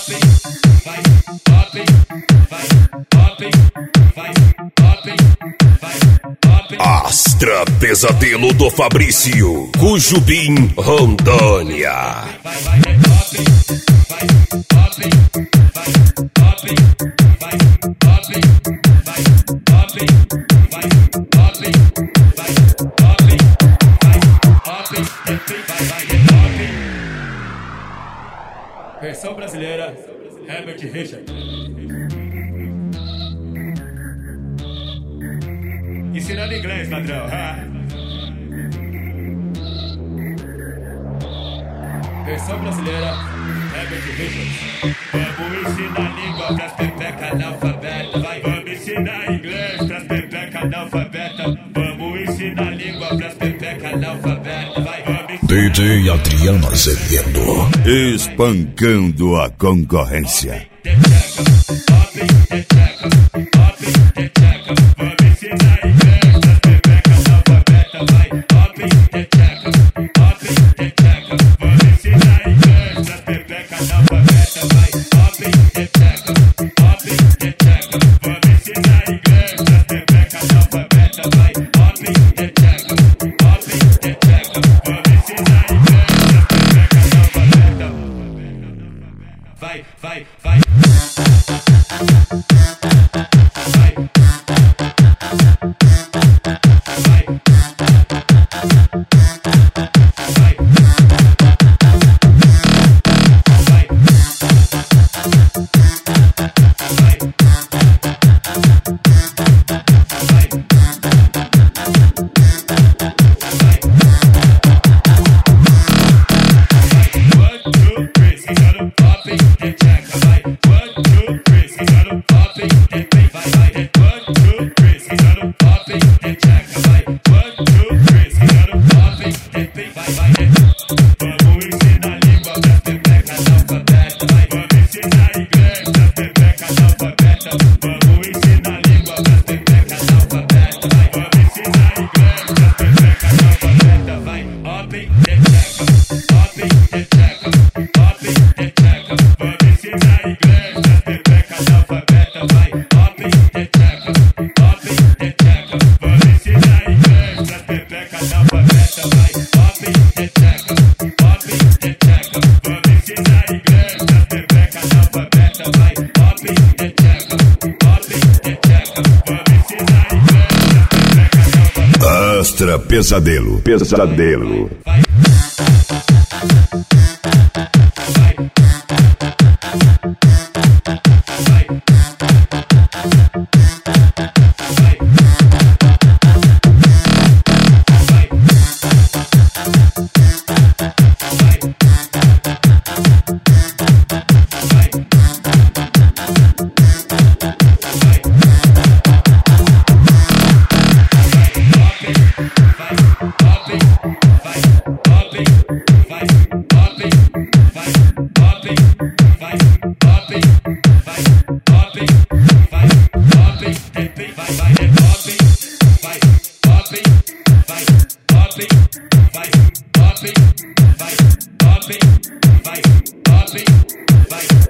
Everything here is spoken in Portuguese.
Astra Pesadelo do Fabrício, Cujubim, Rondônia. Versão brasileira, Herbert Richard. Ensinando inglês, ladrão. Versão brasileira, Herbert Richard. Vamos ensinar língua pras pepecas analfabetas. Vai, vamos ensinar inglês pras pepecas analfabetas. Vamos ensinar língua pras pepecas analfabetas. Vai, vamos. DJ Adriano Azevedo, espancando a concorrência. Vai. Astra Pesadelo. Vai.